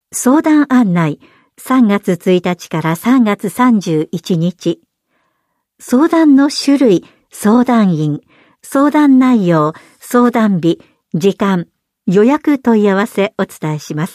相談案内3月1日から3月31日。相談の種類、相談員、相談内容、相談日、時間、予約問い合わせお伝えします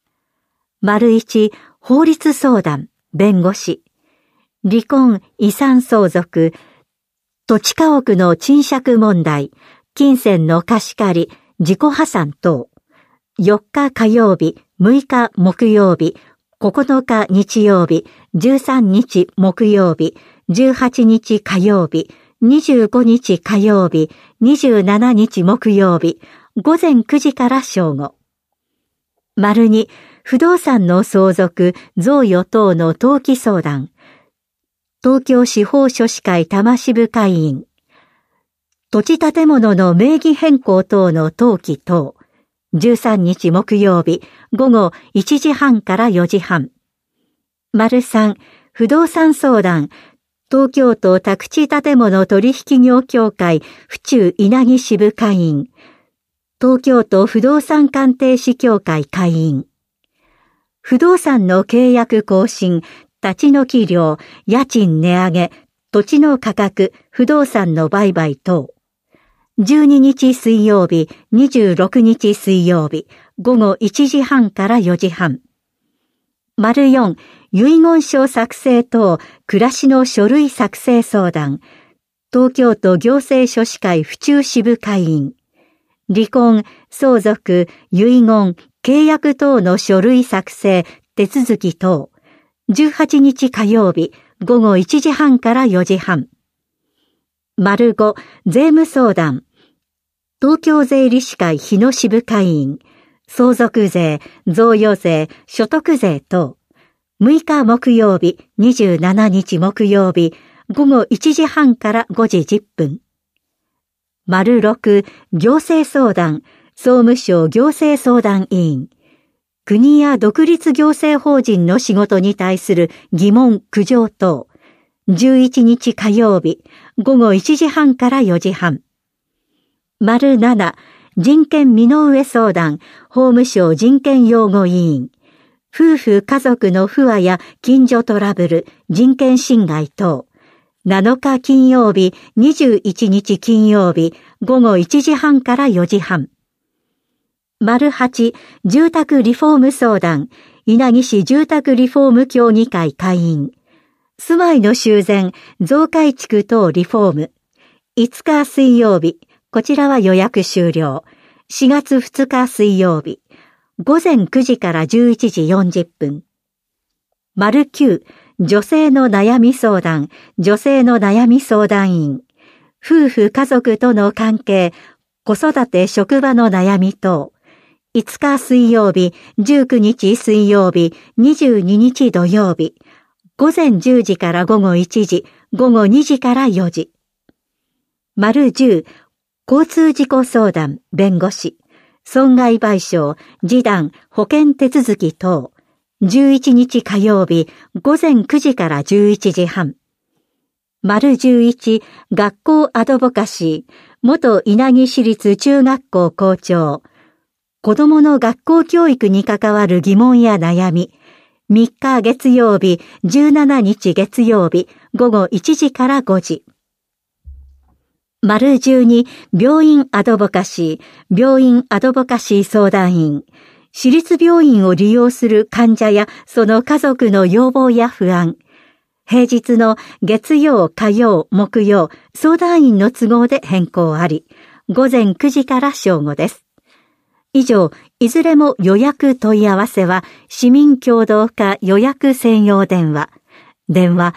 。1、法律相談、弁護士。離婚、遺産相続、土地家屋の賃借問題、金銭の貸し借り、自己破産等。4日火曜日、6日木曜日、9日日曜日、13日木曜日、18日火曜日、25日火曜日、27日木曜日、午前9時から正午。2、不動産の相続、贈与等の登記相談。東京司法書士会多摩支部会員。土地建物の名義変更等の登記等。13日木曜日、午後1時半から4時半。3、不動産相談。東京都宅地建物取引業協会府中稲城支部会員。東京都不動産鑑定士協会会員。不動産の契約更新、立ち退き料、家賃値上げ、土地の価格、不動産の売買等。12日水曜日、26日水曜日、午後1時半から4時半。4、遺言書作成等、暮らしの書類作成相談。東京都行政書士会府中支部会員。離婚、相続、遺言、契約等の書類作成、手続き等。18日火曜日、午後1時半から4時半。5、税務相談。東京税理士会日野支部会員。相続税、贈与税、所得税等。6日木曜日、27日木曜日、午後1時半から5時10分。6、行政相談。総務省行政相談委員。国や独立行政法人の仕事に対する疑問・苦情等。11日火曜日、午後1時半から4時半。7、人権身の上相談、法務省人権擁護委員。夫婦家族の不和や近所トラブル、人権侵害等。7日金曜日、21日金曜日、午後1時半から4時半。8、住宅リフォーム相談、稲城市住宅リフォーム協議会会員。住まいの修繕、増改築等リフォーム。5日水曜日、こちらは予約終了。4月2日水曜日。午前9時から11時40分。9、女性の悩み相談、女性の悩み相談員。夫婦家族との関係、子育て職場の悩み等。5日水曜日、19日水曜日、22日土曜日。午前10時から午後1時、午後2時から4時。10、交通事故相談、弁護士。損害賠償、示談、保険手続き等。11日火曜日、午前9時から11時半。11、学校アドボカシー、元稲城市立中学校校長。子どもの学校教育に関わる疑問や悩み。3日月曜日、17日月曜日、午後1時から5時。12、病院アドボカシー、病院アドボカシー相談員。私立病院を利用する患者やその家族の要望や不安。平日の月曜、火曜、木曜、相談員の都合で変更あり。午前9時から正午です。以上、いずれも予約問い合わせは、市民協働課予約専用電話。電話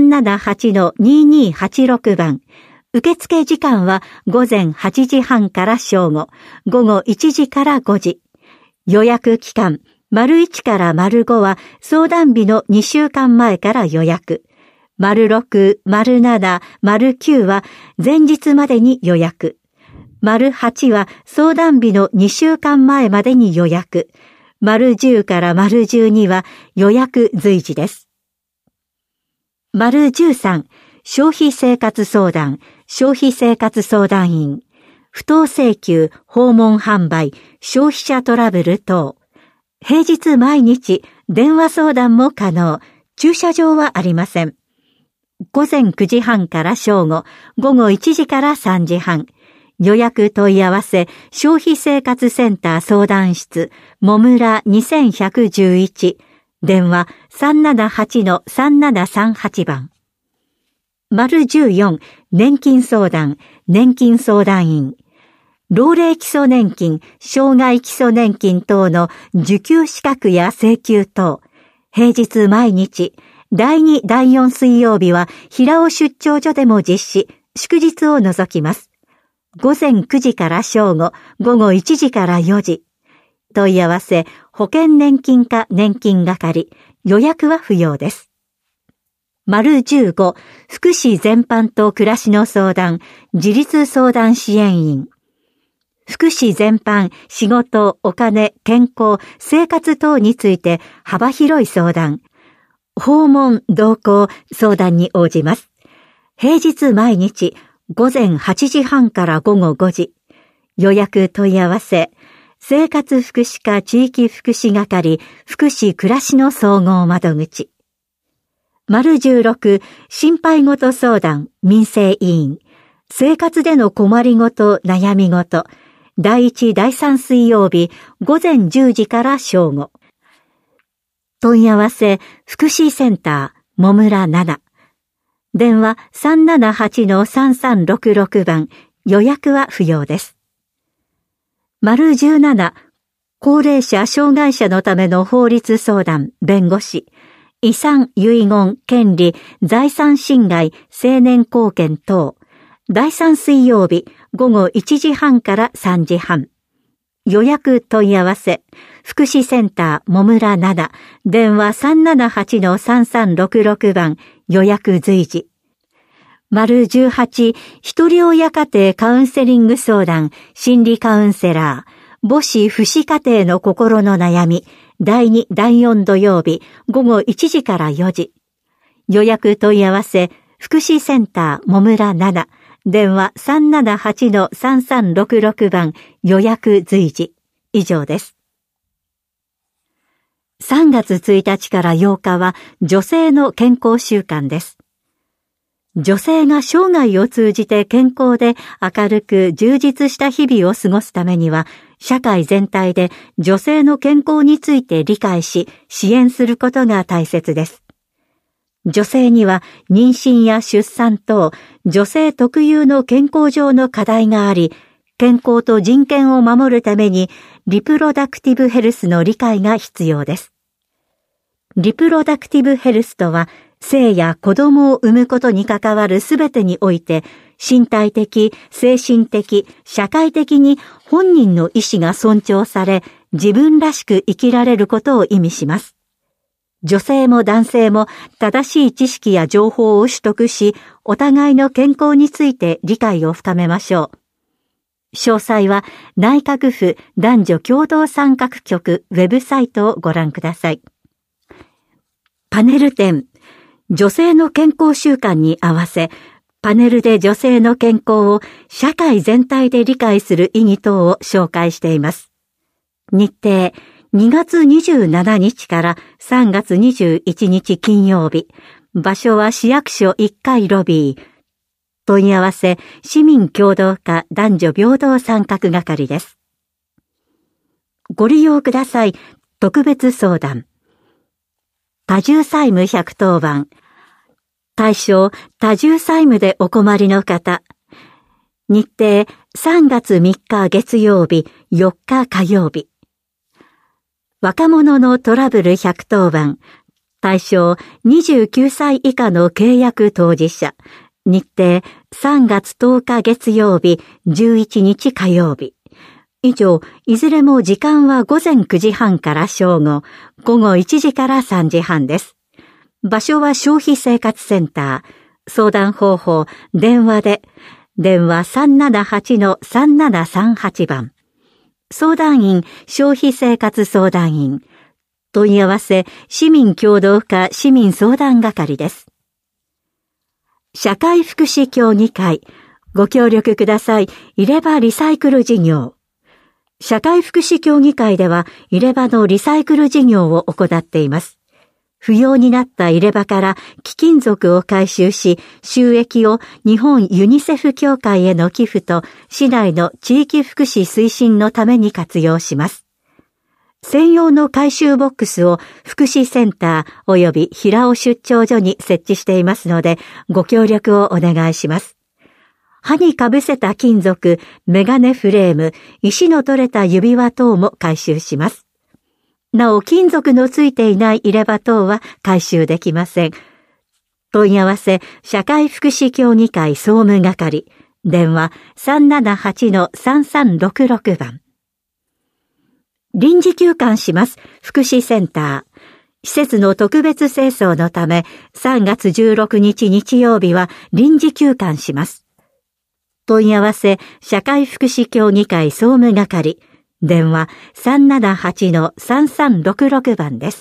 378-2286 番。受付時間は午前8時半から正午、午後1時から5時。予約期間、1から5は相談日の2週間前から予約。6、7、9は前日までに予約。8は相談日の2週間前までに予約。10から12は予約随時です。13、消費生活相談、消費生活相談員。不当請求、訪問販売、消費者トラブル等。 平日毎日電話相談も可能。駐車場はありません。午前9時半から正午、午後1時から3時半。予約問い合わせ、消費生活センター相談室、もむら2111。電話 378-3738 番。丸14、年金相談、年金相談員。老齢基礎年金、障害基礎年金等の受給資格や請求等。平日毎日、第2、第4水曜日は平尾出張所でも実施、祝日を除きます。午前9時から正午、午後1時から4時。問い合わせ、保険年金課年金係。予約は不要です。丸15、福祉全般と暮らしの相談、自立相談支援員。福祉全般、仕事、お金、健康、生活等について幅広い相談。訪問、同行、相談に応じます。平日毎日、午前8時半から午後5時。予約問い合わせ、生活福祉課地域福祉係、福祉暮らしの総合窓口。丸16、心配事相談、民生委員。生活での困りごと、悩みごと。第1、第3水曜日、午前10時から正午。問い合わせ、福祉センター、もむら7。電話 378-3366 番、予約は不要です。丸17、高齢者・障害者のための法律相談、弁護士、遺産・遺言・権利、財産侵害、成年後見等、第3水曜日、午後1時半から3時半。予約問い合わせ、福祉センターもむら7、電話 378-3366 番、予約随時。丸18、一人親家庭カウンセリング相談、心理カウンセラー、母子父子家庭の心の悩み、第2、第4土曜日、午後1時から4時。予約問い合わせ、福祉センターもむら7、電話 378-3366 番、予約随時。以上です。3月1日から8日は女性の健康週間です。女性が生涯を通じて健康で明るく充実した日々を過ごすためには、社会全体で女性の健康について理解し、支援することが大切です。女性には妊娠や出産等、女性特有の健康上の課題があり、健康と人権を守るためにリプロダクティブヘルスの理解が必要です。リプロダクティブヘルスとは、性や子供を産むことに関わるすべてにおいて、身体的、精神的、社会的に本人の意思が尊重され、自分らしく生きられることを意味します。女性も男性も正しい知識や情報を取得し、お互いの健康について理解を深めましょう。詳細は内閣府男女共同参画局ウェブサイトをご覧ください。パネル展、女性の健康週間に合わせ、パネルで女性の健康を社会全体で理解する意義等を紹介しています。日程、2月27日から3月21日金曜日。場所は市役所1階ロビー。問い合わせ、市民協同課男女平等参画係です。ご利用ください。特別相談。多重債務110番。対象、多重債務でお困りの方。日程、3月3日月曜日、4日火曜日。若者のトラブル110番。対象、29歳以下の契約当事者。日程、3月10日月曜日、11日火曜日。以上、いずれも時間は午前9時半から正午、午後1時から3時半です。場所は消費生活センター。相談方法、電話で、電話 378-3738 番。相談員、消費生活相談員。問い合わせ、市民協同課市民相談係です。社会福祉協議会、ご協力ください。入れ歯リサイクル事業。 社会福祉協議会では入れ歯のリサイクル事業を行っています。不要になった入れ歯から貴金属を回収し、収益を日本ユニセフ協会への寄付と市内の地域福祉推進のために活用します。専用の回収ボックスを福祉センター及び平尾出張所に設置していますので、ご協力をお願いします。歯にかぶせた金属、メガネフレーム、石の取れた指輪等も回収します。なお、金属のついていない入れ歯等は回収できません。問い合わせ、社会福祉協議会総務係、電話 378-3366 番。臨時休館します。福祉センター。施設の特別清掃のため、3月16日日曜日は臨時休館します。問い合わせ、社会福祉協議会総務係。電話 378-3366 番です。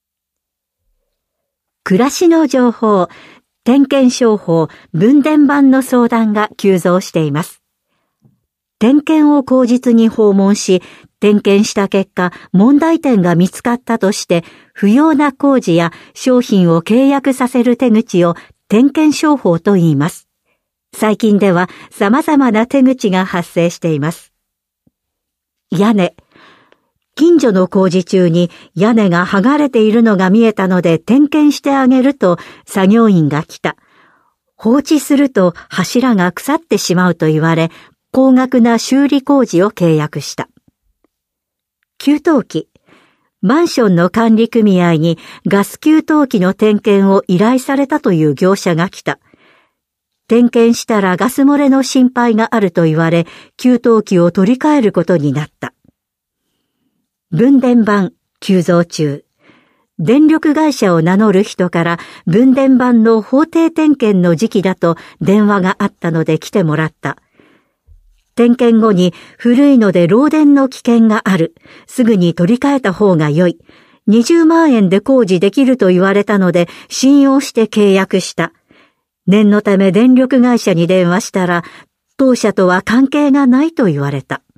暮らしの情報、点検商法、分電盤の相談が急増しています。点検を口実に訪問し、点検した結果、問題点が見つかったとして、不要な工事や商品を契約させる手口を点検商法と言います。最近では様々な手口が発生しています。屋根。近所の工事中に屋根が剥がれているのが見えたので点検してあげると作業員が来た。放置すると柱が腐ってしまうと言われ、高額な修理工事を契約した。給湯器。マンションの管理組合にガス給湯器の点検を依頼されたという業者が来た。点検したらガス漏れの心配があると言われ、給湯器を取り替えることになった。分電盤急増中。電力会社を名乗る人から分電盤の法定点検の時期だと電話があったので来てもらった。点検後に古いので漏電の危険がある。すぐに取り替えた方が良い。20万円で工事できると言われたので信用して契約した。念のため電力会社に電話したら、当社とは関係がないと言われた。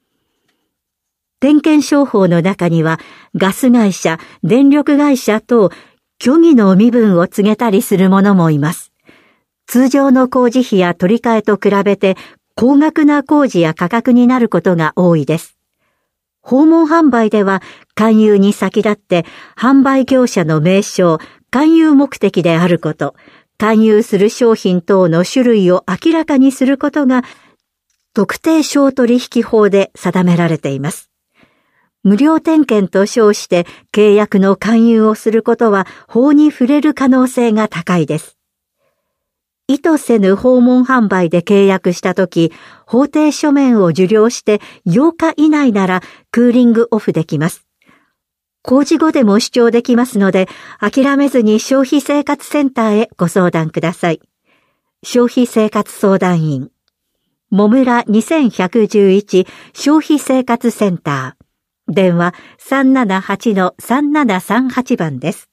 点検商法の中には、ガス会社、電力会社等、虚偽の身分を告げたりする者もいます。通常の工事費や取り替えと比べて、高額な工事や価格になることが多いです。訪問販売では、勧誘に先立って、販売業者の名称、勧誘目的であること、勧誘する商品等の種類を明らかにすることが特定商取引法で定められています。無料点検と称して契約の勧誘をすることは法に触れる可能性が高いです。意図せぬ訪問販売で契約したとき、法定書面を受領して8日以内ならクーリングオフできます。工事後でも主張できますので、諦めずに消費生活センターへご相談ください。消費生活相談員。もむら2111消費生活センター。電話 378-3738 番です。